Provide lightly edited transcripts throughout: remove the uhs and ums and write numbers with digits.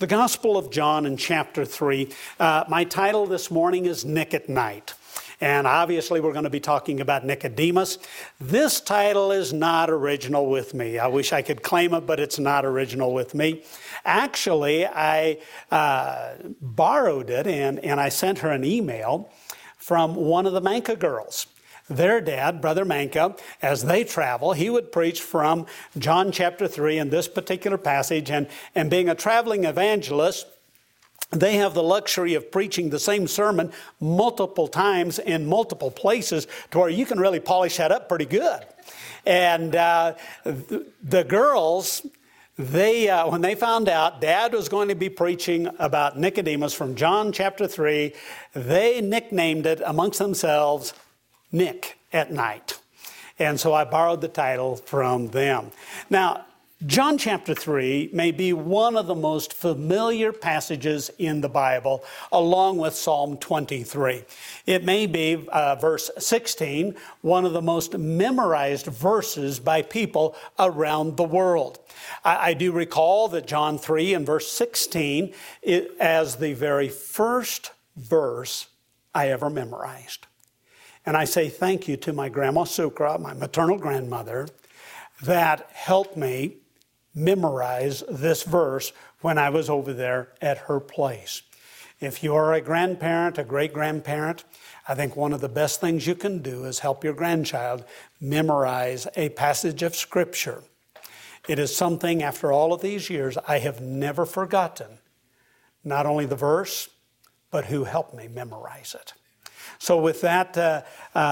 The Gospel of John in chapter 3. My title this morning is Nick at Night. And obviously we're going to be talking about Nicodemus. This title is not original with me. I wish I could claim it, but it's not original with me. Actually, I borrowed it and I sent her an email from one of the Manka girls. Their dad, Brother Manka, as they travel, he would preach from John chapter 3 in this particular passage. And being a traveling evangelist, they have the luxury of preaching the same sermon multiple times in multiple places to where you can really polish that up pretty good. And the girls, when they found out Dad was going to be preaching about Nicodemus from John chapter 3, they nicknamed it amongst themselves Nick at Night. And so I borrowed the title from them. Now, John chapter 3 may be one of the most familiar passages in the Bible, along with Psalm 23. It may be verse 16, one of the most memorized verses by people around the world. I do recall that John 3 and verse 16 as the very first verse I ever memorized. And I say thank you to my Grandma Sukra, my maternal grandmother, that helped me memorize this verse when I was over there at her place. If you are a grandparent, a great-grandparent, I think one of the best things you can do is help your grandchild memorize a passage of Scripture. It is something, after all of these years, I have never forgotten. Not only the verse, but who helped me memorize it. So with that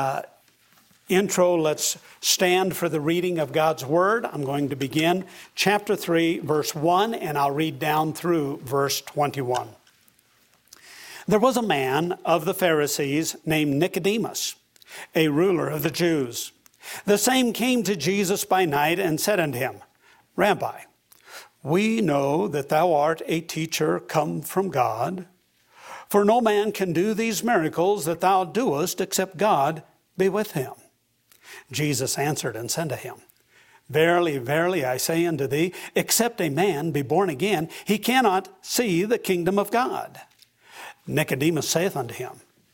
intro, let's stand for the reading of God's Word. I'm going to begin chapter 3, verse 1, and I'll read down through verse 21. There was a man of the Pharisees named Nicodemus, a ruler of the Jews. The same came to Jesus by night and said unto him, Rabbi, we know that thou art a teacher come from God. For no man can do these miracles that thou doest except God be with him. Jesus answered and said to him, Verily, verily, I say unto thee, except a man be born again, he cannot see the kingdom of God. Nicodemus saith unto him,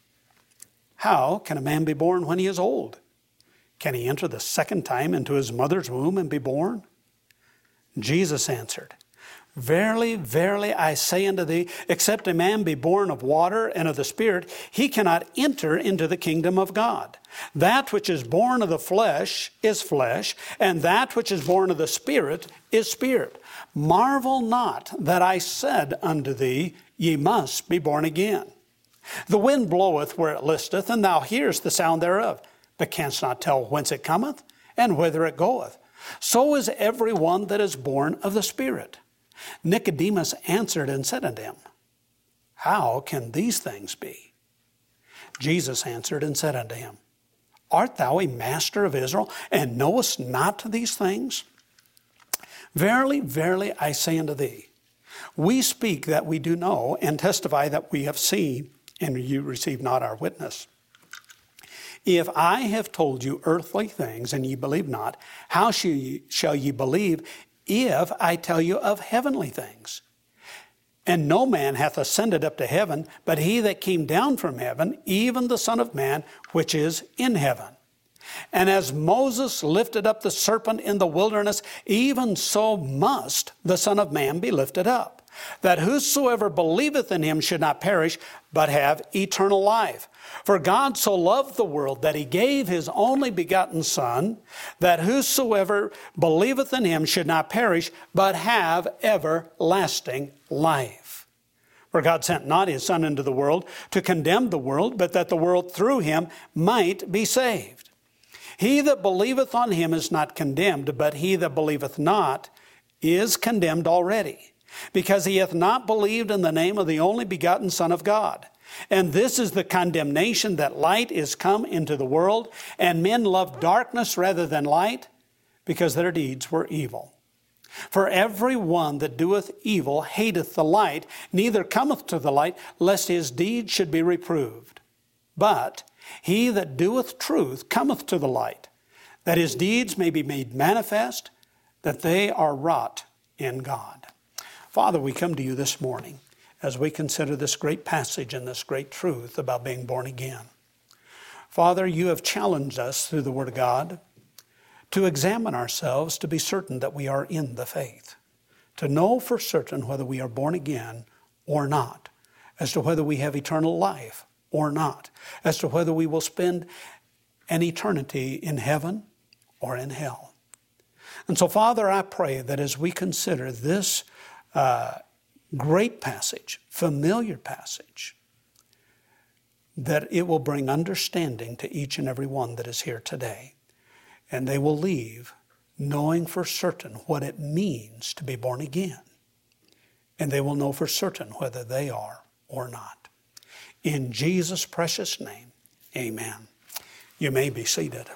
How can a man be born when he is old? Can he enter the second time into his mother's womb and be born? Jesus answered, Verily, verily, I say unto thee, except a man be born of water and of the Spirit, he cannot enter into the kingdom of God. That which is born of the flesh is flesh, and that which is born of the Spirit is spirit. Marvel not that I said unto thee, Ye must be born again. The wind bloweth where it listeth, and thou hearest the sound thereof, but canst not tell whence it cometh, and whither it goeth. So is every one that is born of the Spirit. Nicodemus answered and said unto him, How can these things be? Jesus answered and said unto him, Art thou a master of Israel, and knowest not these things? Verily, verily, I say unto thee, we speak that we do know, and testify that we have seen, and you receive not our witness. If I have told you earthly things, and ye believe not, how shall ye believe if I tell you of heavenly things? And no man hath ascended up to heaven, but he that came down from heaven, even the Son of Man, which is in heaven. And as Moses lifted up the serpent in the wilderness, even so must the Son of Man be lifted up, that whosoever believeth in him should not perish, but have eternal life. For God so loved the world that he gave his only begotten Son, that whosoever believeth in him should not perish, but have everlasting life. For God sent not his Son into the world to condemn the world, but that the world through him might be saved. He that believeth on him is not condemned, but he that believeth not is condemned already, because he hath not believed in the name of the only begotten Son of God. And this is the condemnation, that light is come into the world, and men love darkness rather than light, because their deeds were evil. For every one that doeth evil hateth the light, neither cometh to the light, lest his deeds should be reproved. But he that doeth truth cometh to the light, that his deeds may be made manifest, that they are wrought in God. Father, we come to you this morning as we consider this great passage and this great truth about being born again. Father, you have challenged us through the Word of God to examine ourselves to be certain that we are in the faith, to know for certain whether we are born again or not, as to whether we have eternal life or not, as to whether we will spend an eternity in heaven or in hell. And so, Father, I pray that as we consider this great passage, familiar passage, that it will bring understanding to each and every one that is here today. And they will leave knowing for certain what it means to be born again. And they will know for certain whether they are or not. In Jesus' precious name, amen. You may be seated.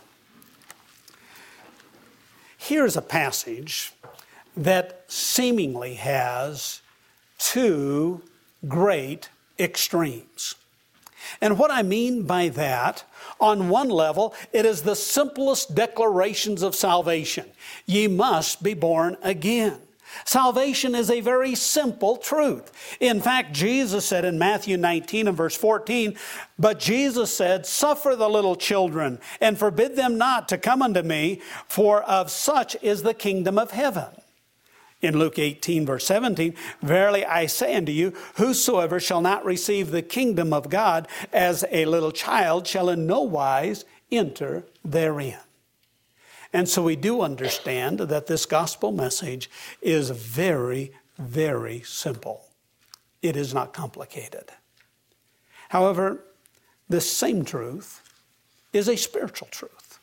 Here's a passage that seemingly has two great extremes. And what I mean by that, on one level, it is the simplest declarations of salvation. Ye must be born again. Salvation is a very simple truth. In fact, Jesus said in Matthew 19 and verse 14, but Jesus said, suffer the little children and forbid them not to come unto me, for of such is the kingdom of heaven. In Luke 18 verse 17, verily I say unto you, whosoever shall not receive the kingdom of God as a little child shall in no wise enter therein. And so we do understand that this gospel message is very, very simple. It is not complicated. However, this same truth is a spiritual truth.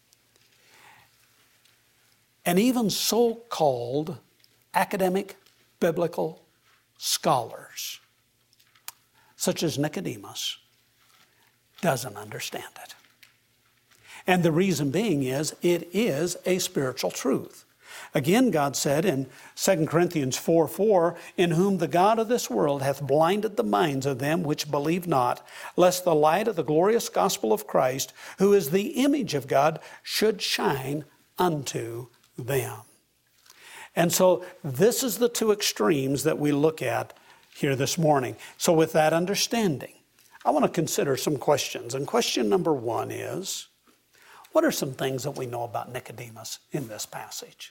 And even so-called academic biblical scholars, such as Nicodemus, doesn't understand it. And the reason being is, it is a spiritual truth. Again, God said in 2 Corinthians 4:4, in whom the God of this world hath blinded the minds of them which believe not, lest the light of the glorious gospel of Christ, who is the image of God, should shine unto them. And so this is the two extremes that we look at here this morning. So with that understanding, I want to consider some questions. And question number one is, what are some things that we know about Nicodemus in this passage?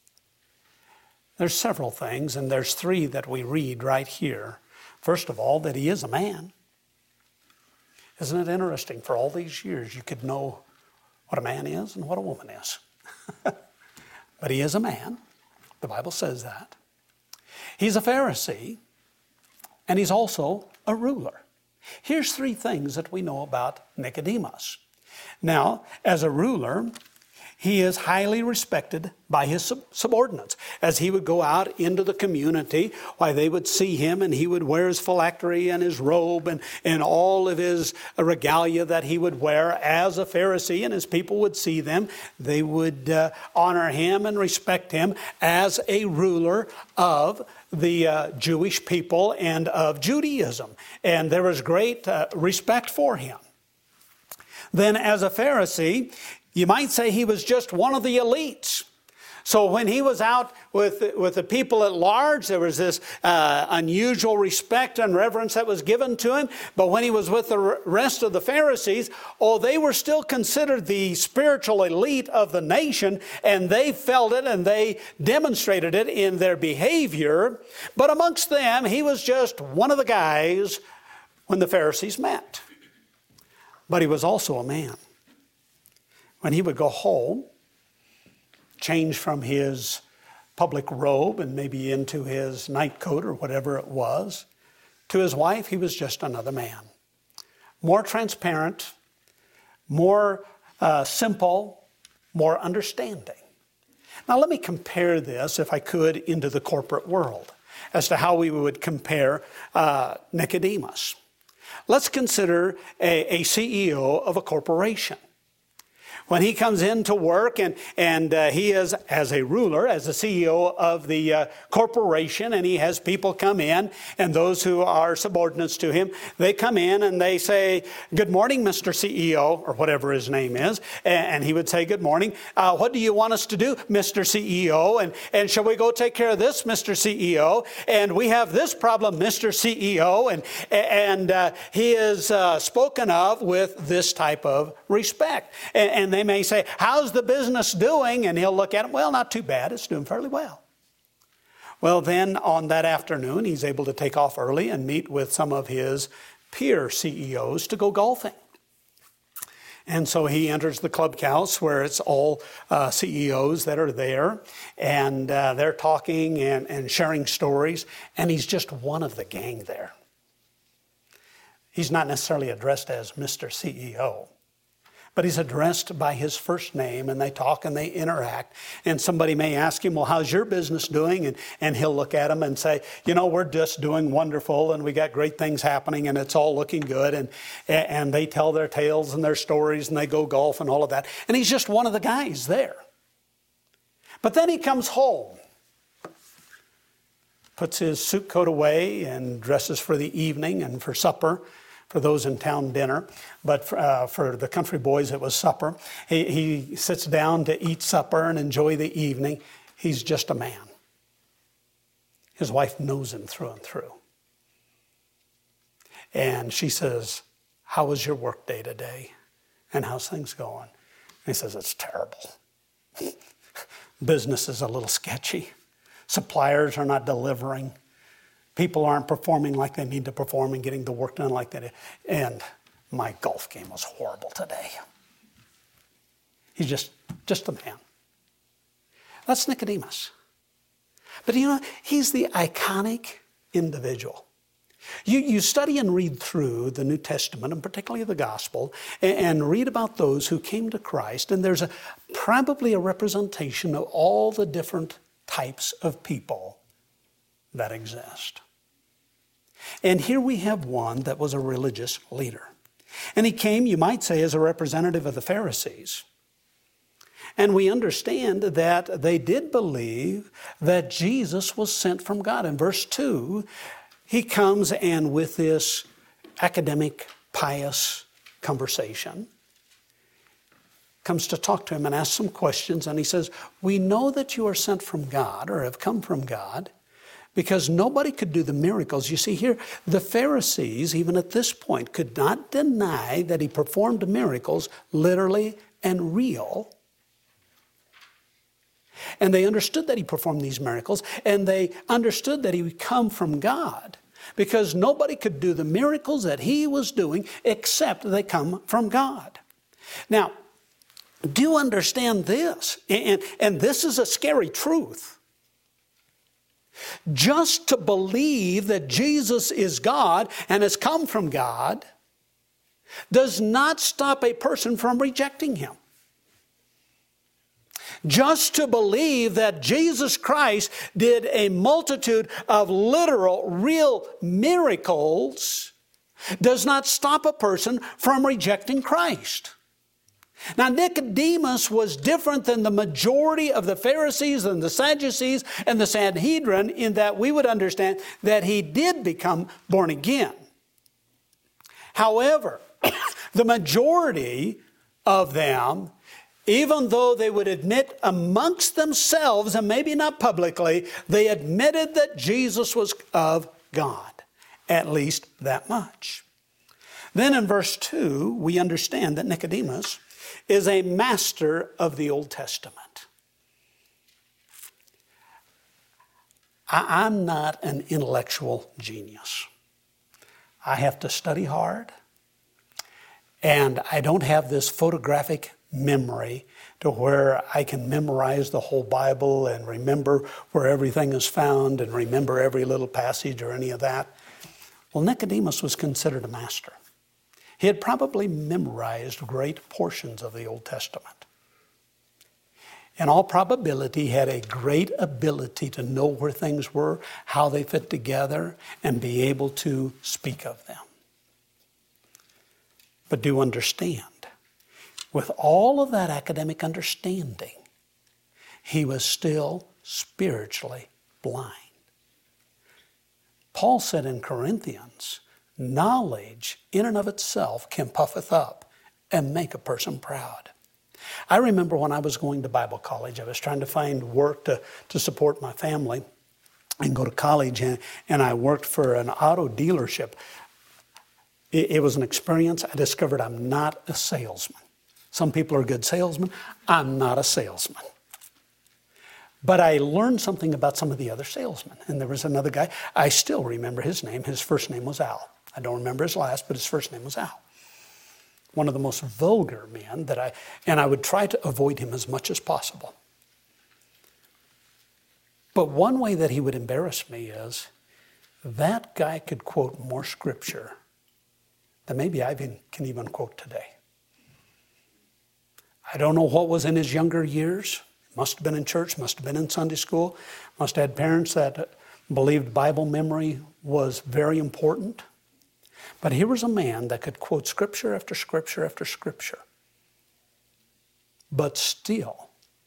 There's several things, and there's three that we read right here. First of all, that he is a man. Isn't it interesting? For all these years, you could know what a man is and what a woman is. But he is a man. The Bible says that. He's a Pharisee, and he's also a ruler. Here's three things that we know about Nicodemus. Now, as a ruler, he is highly respected by his subordinates. As he would go out into the community, why they would see him and he would wear his phylactery and his robe and all of his regalia that he would wear as a Pharisee, and as people would see them, they would honor him and respect him as a ruler of the Jewish people and of Judaism. And there was great respect for him. Then as a Pharisee, you might say he was just one of the elites. So when he was out with the people at large, there was this unusual respect and reverence that was given to him. But when he was with the rest of the Pharisees, they were still considered the spiritual elite of the nation, and they felt it and they demonstrated it in their behavior. But amongst them, he was just one of the guys when the Pharisees met. But he was also a man. When he would go home, change from his public robe and maybe into his nightcoat or whatever it was, to his wife, he was just another man. More transparent, more simple, more understanding. Now let me compare this, if I could, into the corporate world as to how we would compare Nicodemus. Let's consider a CEO of a corporation. when he comes into work and he is, as a ruler, as the CEO of the corporation, and he has people come in, and those who are subordinates to him, they come in and they say, "Good morning, Mr. CEO," or whatever his name is. And he would say, "Good morning. What do you want us to do, Mr. CEO? And shall we go take care of this, Mr. CEO? And we have this problem, Mr. CEO." And he is spoken of with this type of respect. And they may say, "How's the business doing?" And he'll look at it, "Well, not too bad. It's doing fairly well." Well, then on that afternoon, he's able to take off early and meet with some of his peer CEOs to go golfing. And so he enters the clubhouse where it's all CEOs that are there, and they're talking and sharing stories, and he's just one of the gang there. He's not necessarily addressed as Mr. CEO, but he's addressed by his first name, and they talk and they interact. And somebody may ask him, "Well, how's your business doing?" And he'll look at them and say, "We're just doing wonderful, and we got great things happening, and it's all looking good." And they tell their tales and their stories, and they go golf and all of that. And he's just one of the guys there. But then he comes home, puts his suit coat away and dresses for the evening and for supper. For those in town, dinner, but for the country boys, it was supper. He sits down to eat supper and enjoy the evening. He's just a man. His wife knows him through and through. And she says, "How was your work day today? And how's things going?" And he says, "It's terrible. Business is a little sketchy. Suppliers are not delivering. People aren't performing like they need to perform and getting the work done like they did. And my golf game was horrible today." He's just a man. That's Nicodemus. But he's the iconic individual. You study and read through the New Testament, and particularly the Gospel, and read about those who came to Christ, and there's probably a representation of all the different types of people that exist. And here we have one that was a religious leader. And he came, you might say, as a representative of the Pharisees. And we understand that they did believe that Jesus was sent from God. In verse 2, he comes and with this academic, pious conversation, comes to talk to him and ask some questions. And he says, "We know that you are sent from God, or have come from God, because nobody could do the miracles." You see here, the Pharisees, even at this point, could not deny that he performed miracles, literally and real. And they understood that he performed these miracles, and they understood that he would come from God, because nobody could do the miracles that he was doing except they come from God. Now, do understand this, and this is a scary truth. Just to believe that Jesus is God and has come from God does not stop a person from rejecting him. Just to believe that Jesus Christ did a multitude of literal, real miracles does not stop a person from rejecting Christ. Now, Nicodemus was different than the majority of the Pharisees and the Sadducees and the Sanhedrin in that we would understand that he did become born again. However, the majority of them, even though they would admit amongst themselves, and maybe not publicly, they admitted that Jesus was of God, at least that much. Then in verse 2, we understand that Nicodemus is a master of the Old Testament. I'm not an intellectual genius. I have to study hard, and I don't have this photographic memory to where I can memorize the whole Bible and remember where everything is found and remember every little passage or any of that. Well, Nicodemus was considered a master. He had probably memorized great portions of the Old Testament. In all probability, he had a great ability to know where things were, how they fit together, and be able to speak of them. But do understand, with all of that academic understanding, he was still spiritually blind. Paul said in Corinthians, knowledge in and of itself can puffeth up and make a person proud. I remember when I was going to Bible college, I was trying to find work to support my family and go to college, and I worked for an auto dealership. It was an experience. I discovered I'm not a salesman. Some people are good salesmen. I'm not a salesman. But I learned something about some of the other salesmen. And there was another guy, I still remember his name. His first name was Al. I don't remember his last, but his first name was Al. One of the most vulgar men and I would try to avoid him as much as possible. But one way that he would embarrass me is that guy could quote more scripture than maybe I can even quote today. I don't know what was in his younger years. Must have been in church, must have been in Sunday school, must have had parents that believed Bible memory was very important. But here was a man that could quote scripture after scripture after scripture, but still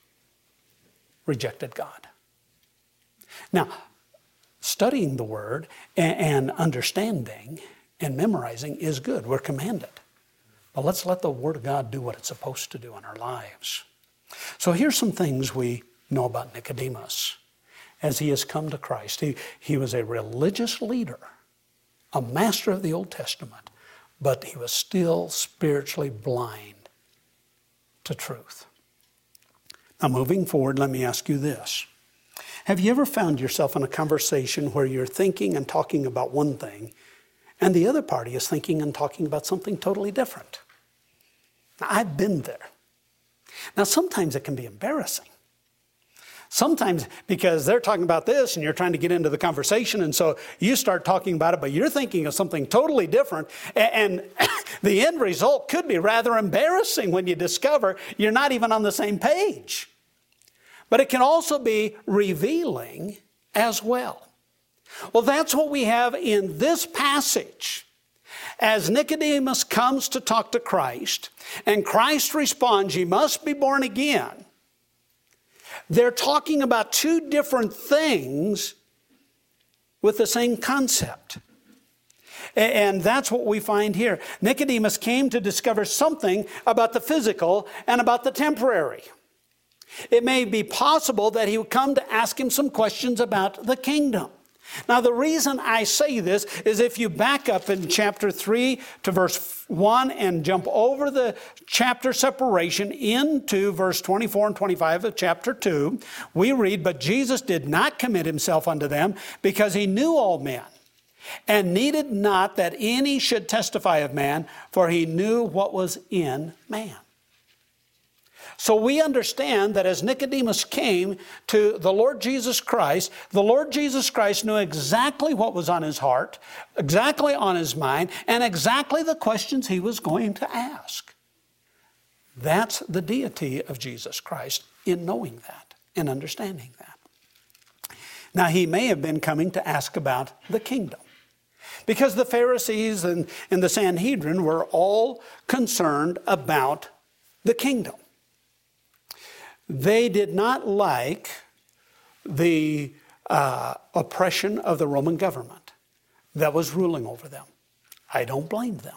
rejected God. Now, studying the Word and understanding and memorizing is good. We're commanded. But let's let the Word of God do what it's supposed to do in our lives. So here's some things we know about Nicodemus as he has come to Christ. He was a religious leader, a master of the Old Testament, but he was still spiritually blind to truth. Now moving forward, let me ask you this. Have you ever found yourself in a conversation where you're thinking and talking about one thing, and the other party is thinking and talking about something totally different? Now, I've been there. Now, sometimes it can be embarrassing. Sometimes because they're talking about this and you're trying to get into the conversation, and so you start talking about it, but you're thinking of something totally different, and the end result could be rather embarrassing when you discover you're not even on the same page. But it can also be revealing as well. Well, that's what we have in this passage. As Nicodemus comes to talk to Christ, and Christ responds, "You must be born again." They're talking about two different things with the same concept. And that's what we find here. Nicodemus came to discover something about the physical and about the temporary. It may be possible that he would come to ask him some questions about the kingdom. Now, the reason I say this is if you back up in chapter 3 to verse 1 and jump over the chapter separation into verse 24 and 25 of chapter 2, we read, "But Jesus did not commit himself unto them, because he knew all men, and needed not that any should testify of man, for he knew what was in man." So we understand that as Nicodemus came to the Lord Jesus Christ knew exactly what was on his heart, exactly on his mind, and exactly the questions he was going to ask. That's the deity of Jesus Christ in knowing that and understanding that. Now, he may have been coming to ask about the kingdom, because the Pharisees and the Sanhedrin were all concerned about the kingdom. They did not like the oppression of the Roman government that was ruling over them. I don't blame them.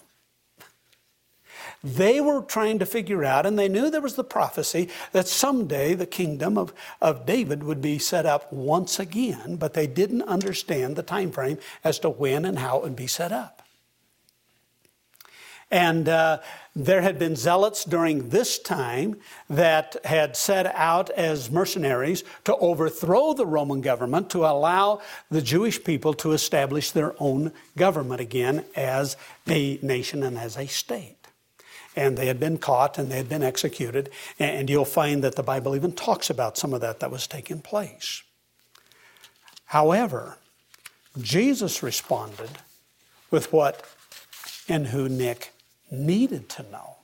They were trying to figure out, and they knew there was the prophecy that someday the kingdom of David would be set up once again, but they didn't understand the time frame as to when and how it would be set up. And there had been zealots during this time that had set out as mercenaries to overthrow the Roman government, to allow the Jewish people to establish their own government again as a nation and as a state. And they had been caught and they had been executed. And you'll find that the Bible even talks about some of that was taking place. However, Jesus responded with what and who Nick needed to know.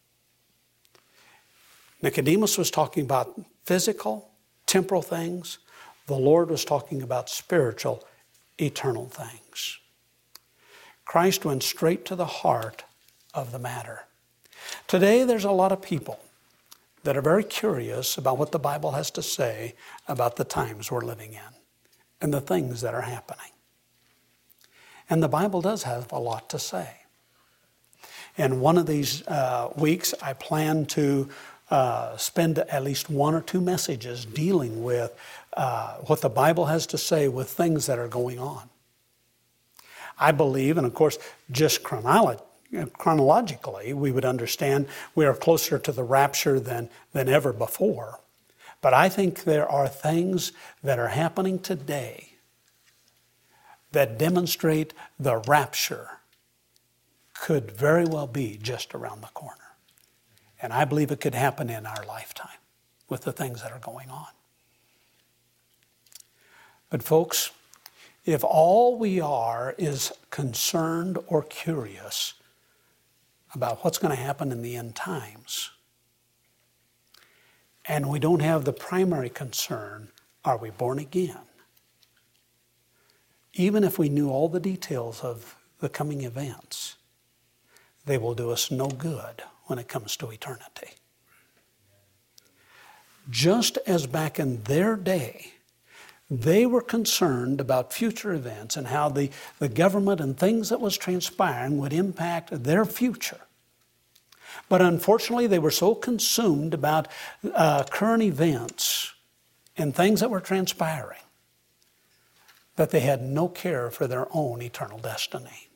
Nicodemus was talking about physical, temporal things. The Lord was talking about spiritual, eternal things. Christ went straight to the heart of the matter. Today there's a lot of people that are very curious about what the Bible has to say about the times we're living in and the things that are happening. And the Bible does have a lot to say. And one of these weeks I plan to spend at least one or two messages dealing with what the Bible has to say with things that are going on. I believe, and of course, just chronologically, we would understand we are closer to the rapture than ever before. But I think there are things that are happening today that demonstrate the rapture could very well be just around the corner. And I believe it could happen in our lifetime with the things that are going on. But folks, if all we are is concerned or curious about what's going to happen in the end times, and we don't have the primary concern, are we born again? Even if we knew all the details of the coming events, they will do us no good when it comes to eternity. Just as back in their day, they were concerned about future events and how the government and things that was transpiring would impact their future. But unfortunately, they were so consumed about current events and things that were transpiring that they had no care for their own eternal destiny.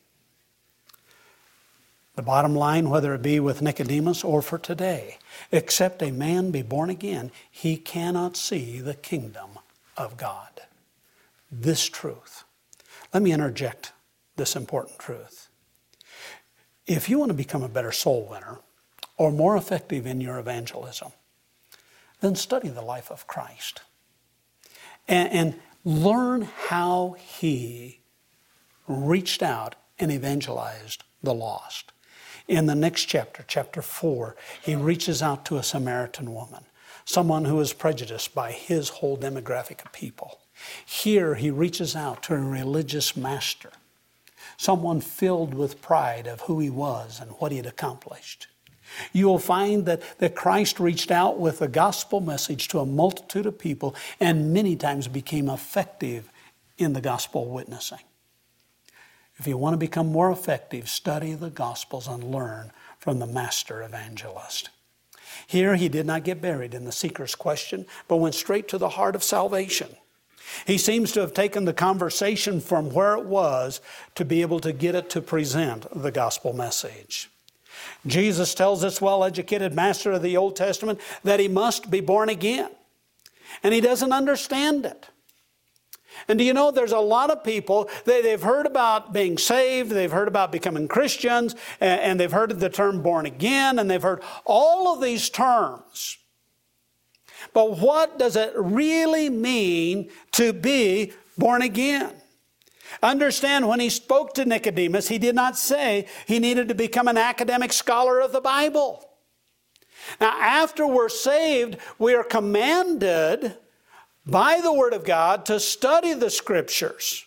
The bottom line, whether it be with Nicodemus or for today, except a man be born again, he cannot see the kingdom of God. This truth. Let me interject this important truth. If you want to become a better soul winner or more effective in your evangelism, then study the life of Christ and learn how he reached out and evangelized the lost. In the next chapter, chapter 4, he reaches out to a Samaritan woman, someone who is prejudiced by his whole demographic of people. Here he reaches out to a religious master, someone filled with pride of who he was and what he had accomplished. You will find that Christ reached out with the gospel message to a multitude of people and many times became effective in the gospel witnessing. If you want to become more effective, study the Gospels and learn from the master evangelist. Here he did not get buried in the seeker's question, but went straight to the heart of salvation. He seems to have taken the conversation from where it was to be able to get it to present the gospel message. Jesus tells this well-educated master of the Old Testament that he must be born again. And he doesn't understand it. And do you know, there's a lot of people, they've heard about being saved, they've heard about becoming Christians, and they've heard of the term born again, and they've heard all of these terms. But what does it really mean to be born again? Understand, when he spoke to Nicodemus, he did not say he needed to become an academic scholar of the Bible. Now, after we're saved, we are commanded by the Word of God to study the Scriptures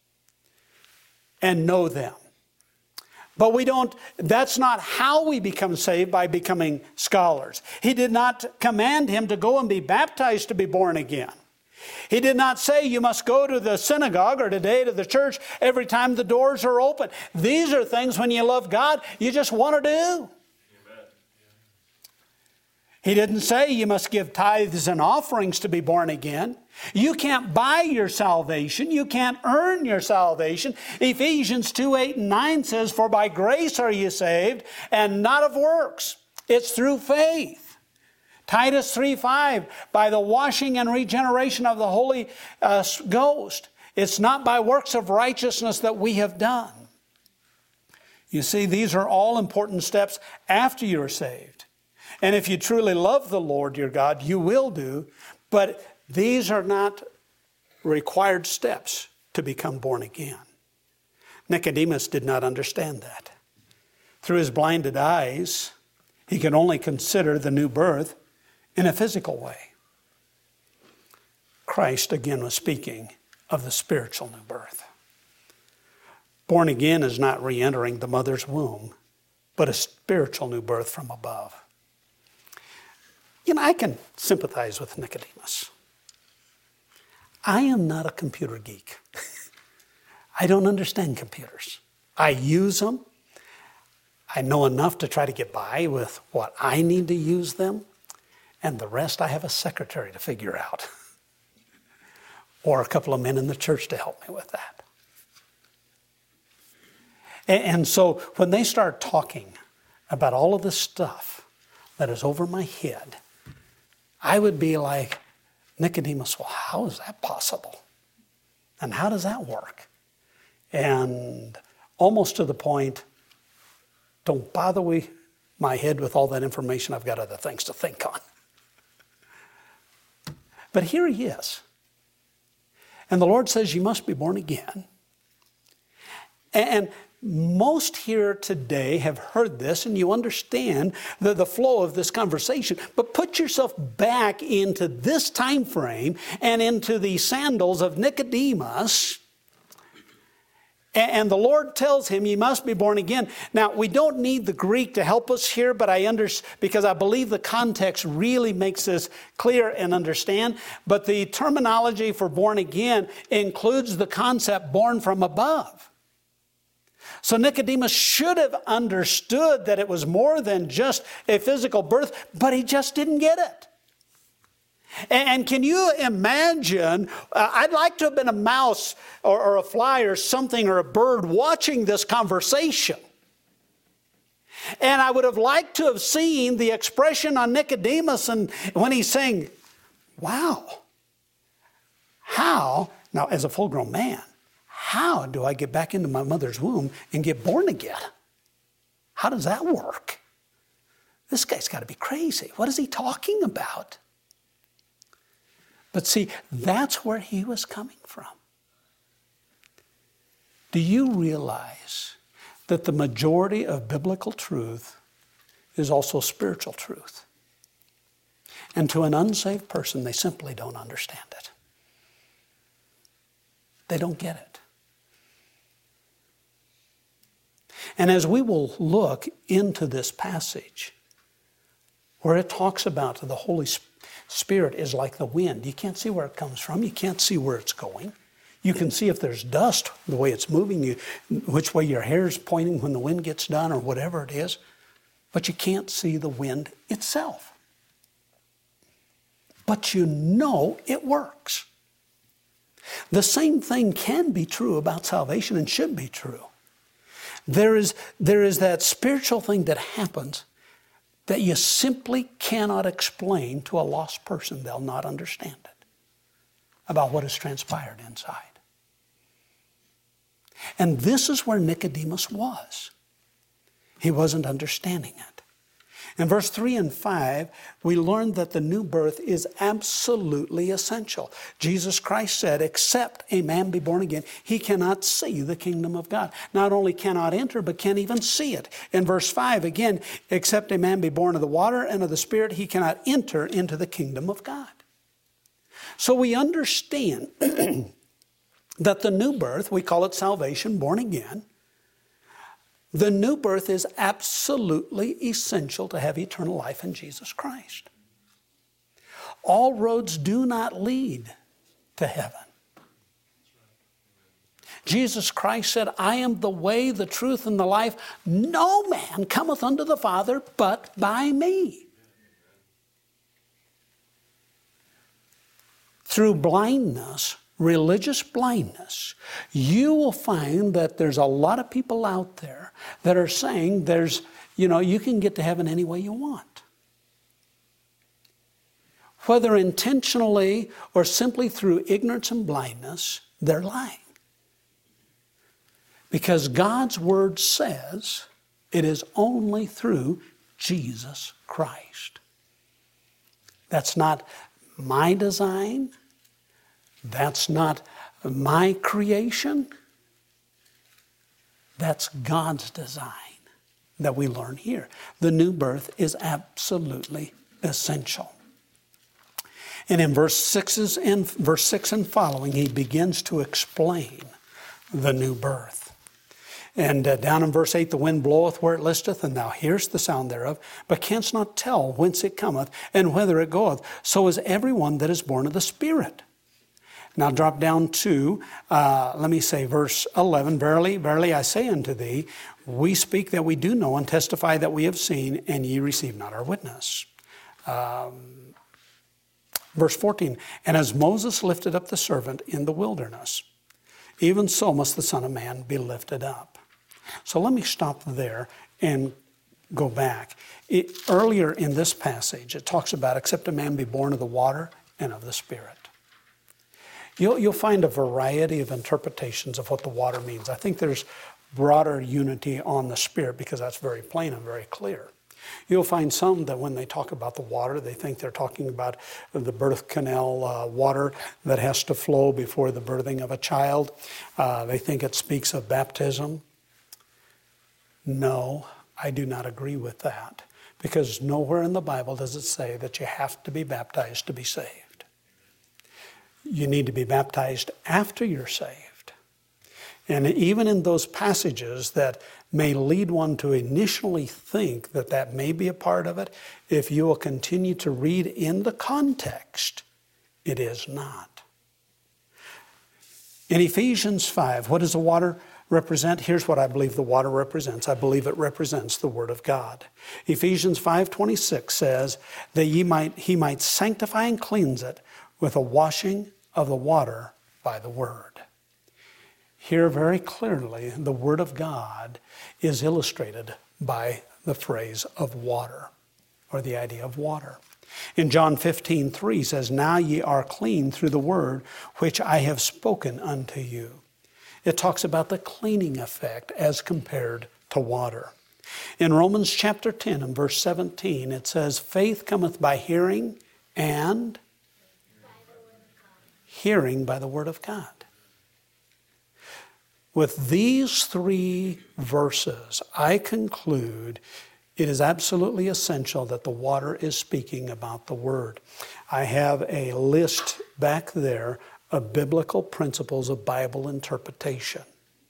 and know them. But that's not how we become saved, by becoming scholars. He did not command him to go and be baptized to be born again. He did not say you must go to the synagogue or today to the church every time the doors are open. These are things when you love God, you just want to do. He didn't say you must give tithes and offerings to be born again. You can't buy your salvation. You can't earn your salvation. Ephesians 2:8-9 says, "For by grace are you saved, and not of works." It's through faith. Titus 3:5, by the washing and regeneration of the Holy Ghost. It's not by works of righteousness that we have done. You see, these are all important steps after you're saved. And if you truly love the Lord your God, you will do. But these are not required steps to become born again. Nicodemus did not understand that. Through his blinded eyes, he could only consider the new birth in a physical way. Christ again was speaking of the spiritual new birth. Born again is not re-entering the mother's womb but a spiritual new birth from above. I can sympathize with Nicodemus. I am not a computer geek. I don't understand computers. I use them. I know enough to try to get by with what I need to use them. And the rest I have a secretary to figure out. Or a couple of men in the church to help me with that. And so when they start talking about all of this stuff that is over my head, I would be like, Nicodemus, well, how is that possible? And how does that work? And almost to the point, don't bother my head with all that information. I've got other things to think on. But here he is. And the Lord says, you must be born again. And most here today have heard this, and you understand the flow of this conversation. But put yourself back into this time frame and into the sandals of Nicodemus. And the Lord tells him, you must be born again. Now, we don't need the Greek to help us here, but because I believe the context really makes this clear and understand. But the terminology for born again includes the concept born from above. So Nicodemus should have understood that it was more than just a physical birth, but he just didn't get it. And can you imagine, I'd like to have been a mouse or a fly or something or a bird watching this conversation. And I would have liked to have seen the expression on Nicodemus and when he's saying, wow, how, now as a full-grown man, how do I get back into my mother's womb and get born again? How does that work? This guy's got to be crazy. What is he talking about? But see, that's where he was coming from. Do you realize that the majority of biblical truth is also spiritual truth? And to an unsaved person, they simply don't understand it. They don't get it. And as we will look into this passage, where it talks about the Holy Spirit is like the wind. You can't see where it comes from. You can't see where it's going. You can see if there's dust, the way it's moving, which way your hair is pointing when the wind gets done or whatever it is. But you can't see the wind itself. But you know it works. The same thing can be true about salvation and should be true. There is that spiritual thing that happens that you simply cannot explain to a lost person. They'll not understand it about what has transpired inside. And this is where Nicodemus was. He wasn't understanding it. In verse 3 and 5, we learned that the new birth is absolutely essential. Jesus Christ said, except a man be born again, he cannot see the kingdom of God. Not only cannot enter, but can't even see it. In verse 5, again, except a man be born of the water and of the Spirit, he cannot enter into the kingdom of God. So we understand that the new birth, we call it salvation, born again. The new birth is absolutely essential to have eternal life in Jesus Christ. All roads do not lead to heaven. Jesus Christ said, I am the way, the truth, and the life. No man cometh unto the Father but by me. Through blindness, religious blindness, you will find that there's a lot of people out there that are saying you can get to heaven any way you want. Whether intentionally or simply through ignorance and blindness, they're lying. Because God's word says it is only through Jesus Christ. That's not my design. That's not my creation. That's God's design that we learn here. The new birth is absolutely essential. And in verse 6 and following, he begins to explain the new birth. And down in verse 8, the wind bloweth where it listeth, and thou hearest the sound thereof, but canst not tell whence it cometh, and whither it goeth. So is every one that is born of the Spirit. Now drop down to, verse 11. Verily, verily, I say unto thee, we speak that we do know, and testify that we have seen, and ye receive not our witness. Verse 14, and as Moses lifted up the serpent in the wilderness, even so must the Son of Man be lifted up. So let me stop there and go back. Earlier in this passage, it talks about, except a man be born of the water and of the Spirit. You'll find a variety of interpretations of what the water means. I think there's broader unity on the Spirit because that's very plain and very clear. You'll find some that when they talk about the water, they think they're talking about the birth canal water that has to flow before the birthing of a child. They think it speaks of baptism. No, I do not agree with that, because nowhere in the Bible does it say that you have to be baptized to be saved. You need to be baptized after you're saved. And even in those passages that may lead one to initially think that that may be a part of it, if you will continue to read in the context, it is not. In Ephesians 5, what does the water represent? Here's what I believe the water represents. I believe it represents the Word of God. Ephesians 5:26 says that he might sanctify and cleanse it with a washing of the water by the Word. Here very clearly, the Word of God is illustrated by the phrase of water, or the idea of water. In John 15:3 says, now ye are clean through the word which I have spoken unto you. It talks about the cleaning effect as compared to water. In Romans chapter 10 and verse 17, it says, faith cometh by hearing, and hearing by the word of God. With these three verses, I conclude it is absolutely essential that the water is speaking about the Word. I have a list back there of biblical principles of Bible interpretation.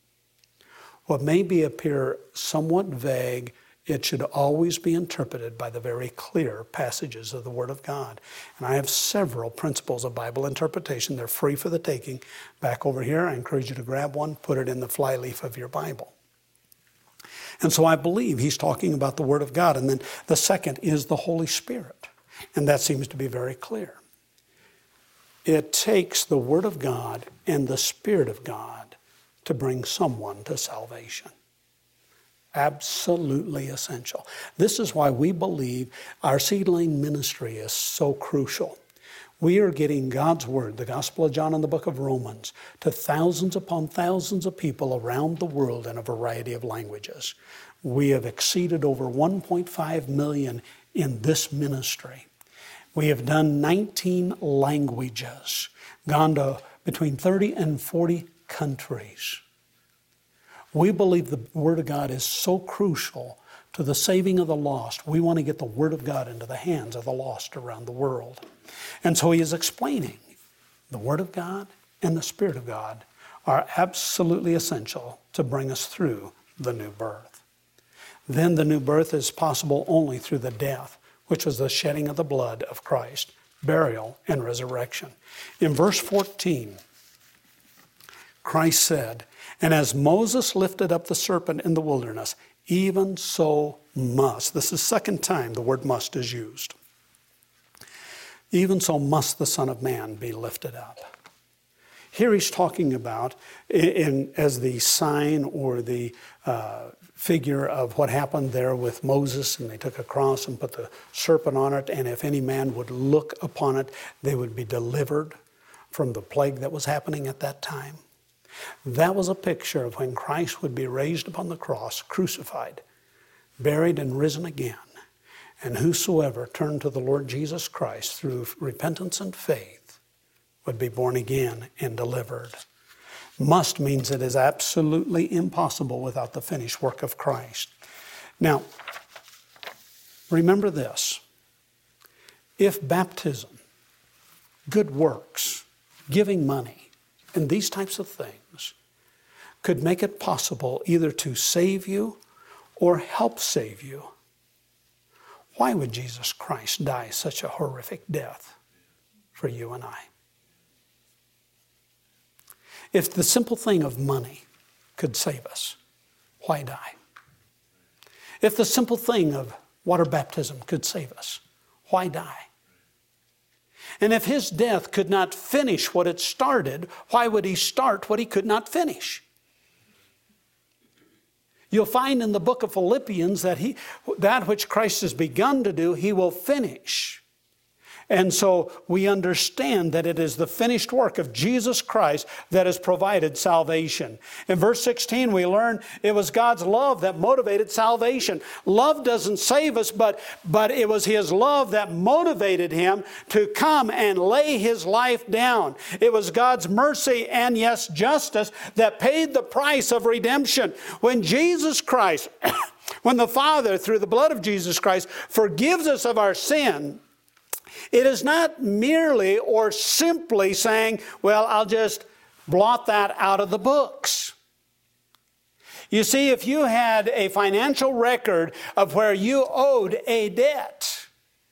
What may appear somewhat vague, it should always be interpreted by the very clear passages of the Word of God. And I have several principles of Bible interpretation. They're free for the taking. Back over here, I encourage you to grab one, put it in the flyleaf of your Bible. And so I believe he's talking about the Word of God. And then the second is the Holy Spirit. And that seems to be very clear. It takes the Word of God and the Spirit of God to bring someone to salvation. Absolutely essential. This is why we believe our Seedling ministry is so crucial. We are getting God's Word, the Gospel of John and the book of Romans, to thousands upon thousands of people around the world in a variety of languages. We have exceeded over 1.5 million in this ministry. We have done 19 languages, gone to between 30 and 40 countries. We believe the Word of God is so crucial to the saving of the lost. We want to get the Word of God into the hands of the lost around the world. And so he is explaining the Word of God and the Spirit of God are absolutely essential to bring us through the new birth. Then the new birth is possible only through the death, which was the shedding of the blood of Christ, burial, and resurrection. In verse 14, Christ said, and as Moses lifted up the serpent in the wilderness, even so must. This is the second time the word must is used. Even so must the Son of Man be lifted up. Here he's talking about, as the sign or the figure of what happened there with Moses, and they took a cross and put the serpent on it, and if any man would look upon it, they would be delivered from the plague that was happening at that time. That was a picture of when Christ would be raised upon the cross, crucified, buried, and risen again. And whosoever turned to the Lord Jesus Christ through repentance and faith would be born again and delivered. Must means it is absolutely impossible without the finished work of Christ. Now, remember this. If baptism, good works, giving money, and these types of things could make it possible either to save you or help save you, why would Jesus Christ die such a horrific death for you and I? If the simple thing of money could save us, why die? If the simple thing of water baptism could save us, why die? And if his death could not finish what it started, why would he start what he could not finish? You'll find in the book of Philippians that that which Christ has begun to do, he will finish. And so we understand that it is the finished work of Jesus Christ that has provided salvation. In verse 16 we learn it was God's love that motivated salvation. Love doesn't save us, but it was his love that motivated him to come and lay his life down. It was God's mercy and, yes, justice that paid the price of redemption. When Jesus Christ, when the Father, through the blood of Jesus Christ, forgives us of our sin, it is not merely or simply saying, well, I'll just blot that out of the books. You see, if you had a financial record of where you owed a debt,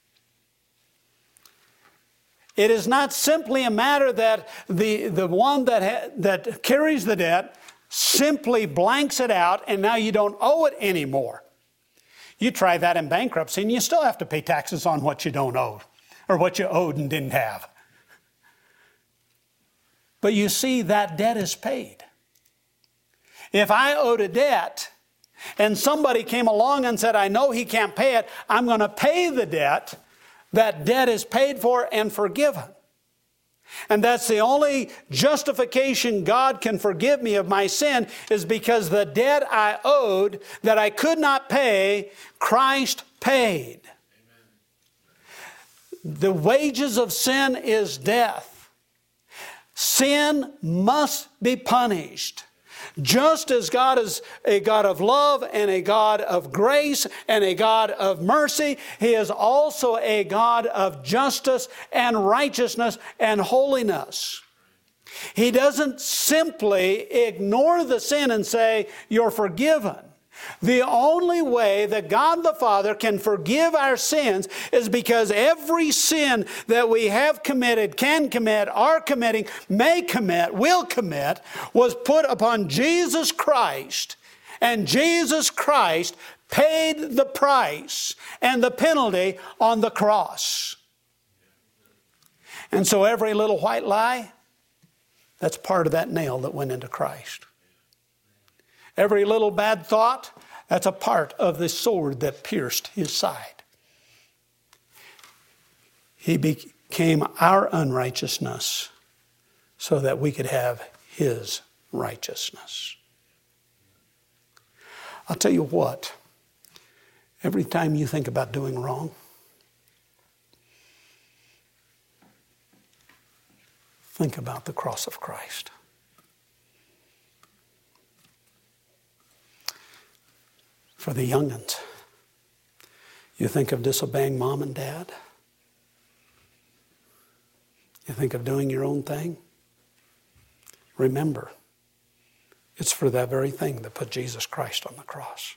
it is not simply a matter that the one that carries the debt simply blanks it out and now you don't owe it anymore. You try that in bankruptcy and you still have to pay taxes on what you don't owe, or what you owed and didn't have. But you see, that debt is paid. If I owed a debt and somebody came along and said, I know he can't pay it, I'm going to pay the debt, that debt is paid for and forgiven. And that's the only justification God can forgive me of my sin, is because the debt I owed that I could not pay, Christ paid. The wages of sin is death. Sin must be punished. Just as God is a God of love and a God of grace and a God of mercy, he is also a God of justice and righteousness and holiness. He doesn't simply ignore the sin and say, you're forgiven. The only way that God the Father can forgive our sins is because every sin that we have committed, can commit, are committing, may commit, will commit, was put upon Jesus Christ. And Jesus Christ paid the price and the penalty on the cross. And so every little white lie, that's part of that nail that went into Christ. Every little bad thought, that's a part of the sword that pierced his side. He became our unrighteousness so that we could have his righteousness. I'll tell you what, every time you think about doing wrong, think about the cross of Christ. For the young'uns, you think of disobeying mom and dad? You think of doing your own thing? Remember, it's for that very thing that put Jesus Christ on the cross.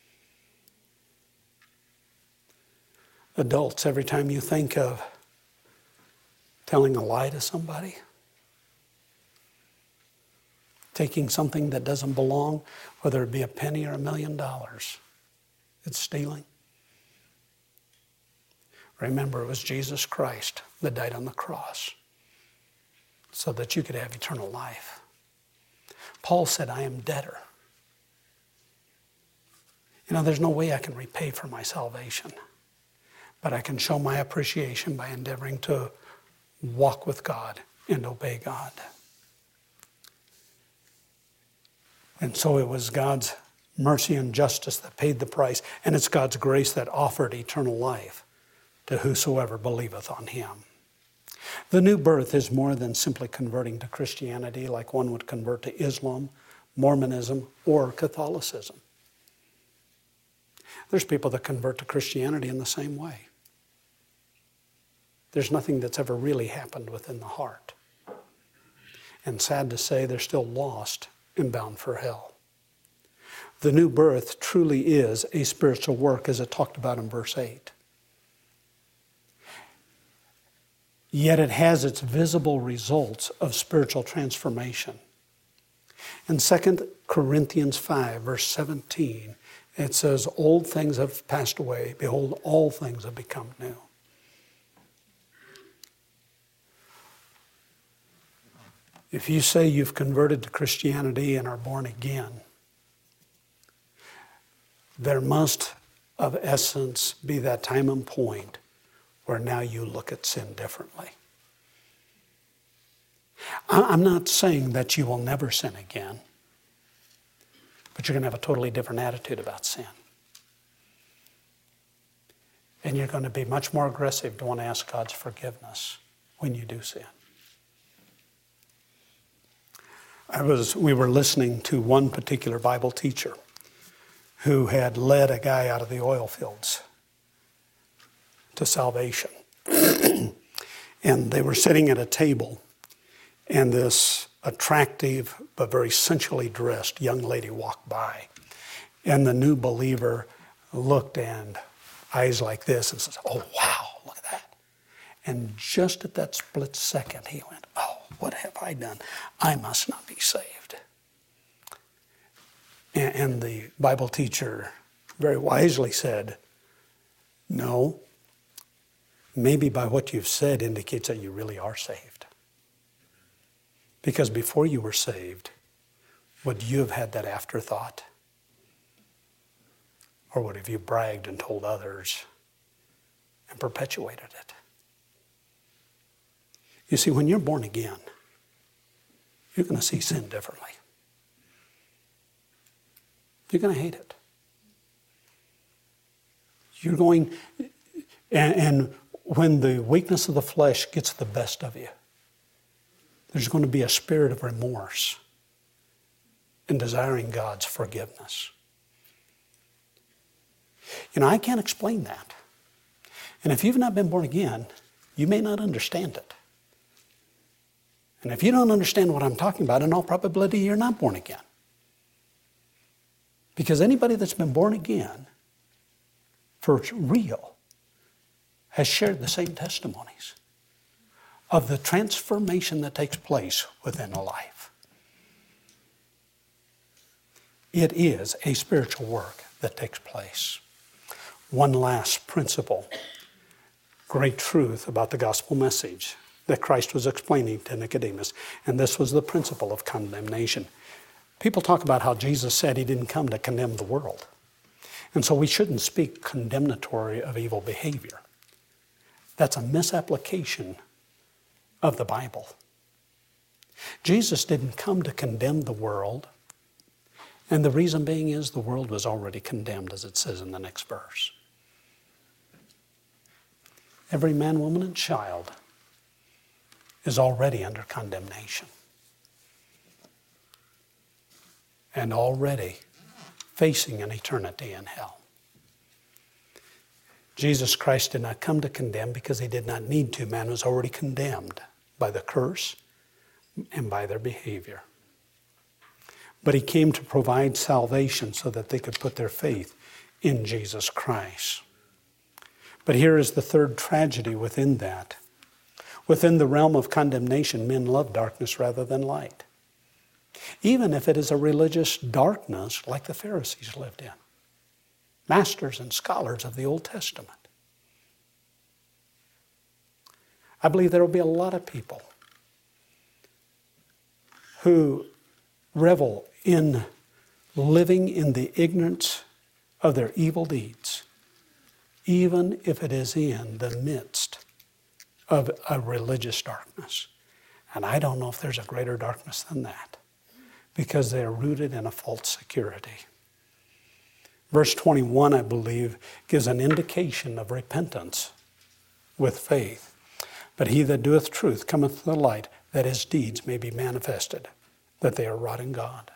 Adults, every time you think of telling a lie to somebody, taking something that doesn't belong, whether it be a penny or $1 million, it's stealing. Remember, it was Jesus Christ that died on the cross so that you could have eternal life. Paul said, I am debtor. You know, there's no way I can repay for my salvation, but I can show my appreciation by endeavoring to walk with God and obey God. And so it was God's mercy and justice that paid the price, and it's God's grace that offered eternal life to whosoever believeth on him. The new birth is more than simply converting to Christianity like one would convert to Islam, Mormonism, or Catholicism. There's people that convert to Christianity in the same way. There's nothing that's ever really happened within the heart. And sad to say, they're still lost and bound for hell. The new birth truly is a spiritual work, as it talked about in verse 8. Yet it has its visible results of spiritual transformation. In 2 Corinthians 5, verse 17, it says, "Old things have passed away. Behold, all things have become new." If you say you've converted to Christianity and are born again, there must, of essence, be that time and point where now you look at sin differently. I'm not saying that you will never sin again, but you're going to have a totally different attitude about sin. And you're going to be much more aggressive to want to ask God's forgiveness when you do sin. We were listening to one particular Bible teacher who had led a guy out of the oil fields to salvation. And they were sitting at a table, and this attractive but very sensually dressed young lady walked by. And the new believer looked, and eyes like this, and says, "Oh, wow, look at that." And just at that split second, he went, "Oh, what have I done? I must not be saved." And the Bible teacher very wisely said, "No, maybe by what you've said indicates that you really are saved. Because before you were saved, would you have had that afterthought? Or would have you bragged and told others and perpetuated it?" You see, when you're born again, you're going to see sin differently. You're going to hate it. You're going, and when the weakness of the flesh gets the best of you, there's going to be a spirit of remorse in desiring God's forgiveness. You know, I can't explain that. And if you've not been born again, you may not understand it. And if you don't understand what I'm talking about, in all probability, you're not born again. Because anybody that's been born again, for real, has shared the same testimonies of the transformation that takes place within a life. It is a spiritual work that takes place. One last principle, great truth about the gospel message that Christ was explaining to Nicodemus, and this was the principle of condemnation. People talk about how Jesus said he didn't come to condemn the world. And so we shouldn't speak condemnatory of evil behavior. That's a misapplication of the Bible. Jesus didn't come to condemn the world, and the reason being is the world was already condemned, as it says in the next verse. Every man, woman, and child is already under condemnation and already facing an eternity in hell. Jesus Christ did not come to condemn because he did not need to. Man was already condemned by the curse and by their behavior. But he came to provide salvation so that they could put their faith in Jesus Christ. But here is the third tragedy within that. Within the realm of condemnation, men love darkness rather than light. Even if it is a religious darkness like the Pharisees lived in. Masters and scholars of the Old Testament. I believe there will be a lot of people who revel in living in the ignorance of their evil deeds, even if it is in the midst of a religious darkness. And I don't know if there's a greater darkness than that, because they are rooted in a false security. Verse 21, I believe, gives an indication of repentance with faith. But he that doeth truth cometh to the light, that his deeds may be manifested, that they are wrought in God.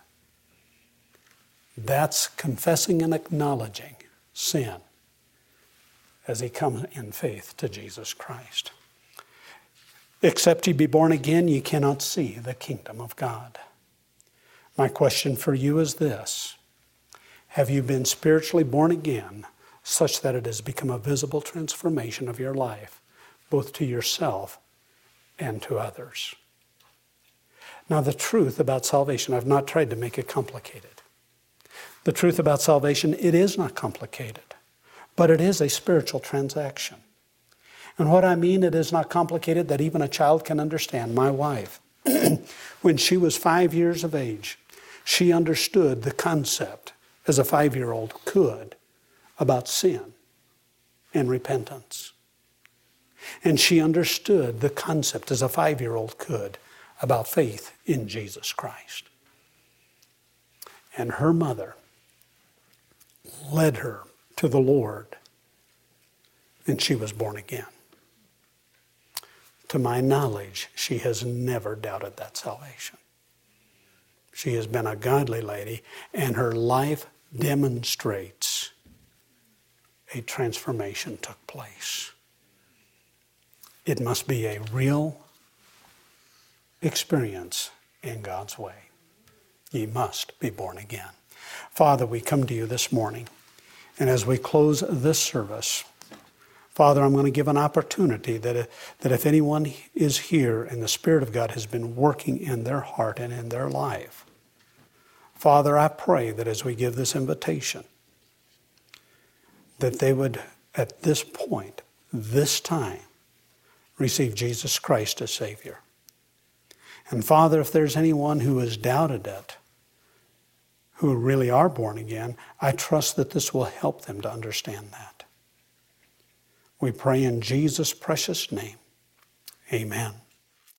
That's confessing and acknowledging sin as he comes in faith to Jesus Christ. Except ye be born again, ye cannot see the kingdom of God. My question for you is this: have you been spiritually born again such that it has become a visible transformation of your life, both to yourself and to others? Now, the truth about salvation, I've not tried to make it complicated. The truth about salvation, it is not complicated, but it is a spiritual transaction. And what I mean, it is not complicated that even a child can understand. My wife, when she was 5 years of age, she understood the concept, as a 5-year-old could, about sin and repentance. And she understood the concept, as a 5-year-old could, about faith in Jesus Christ. And her mother led her to the Lord, and she was born again. To my knowledge, she has never doubted that salvation. She has been a godly lady, and her life demonstrates a transformation took place. It must be a real experience in God's way. Ye must be born again. Father, we come to you this morning, and as we close this service, Father, I'm going to give an opportunity that if anyone is here and the Spirit of God has been working in their heart and in their life, Father, I pray that as we give this invitation, that they would, at this point, this time, receive Jesus Christ as Savior. And Father, if there's anyone who has doubted it, who really are born again, I trust that this will help them to understand that. We pray in Jesus' precious name. Amen.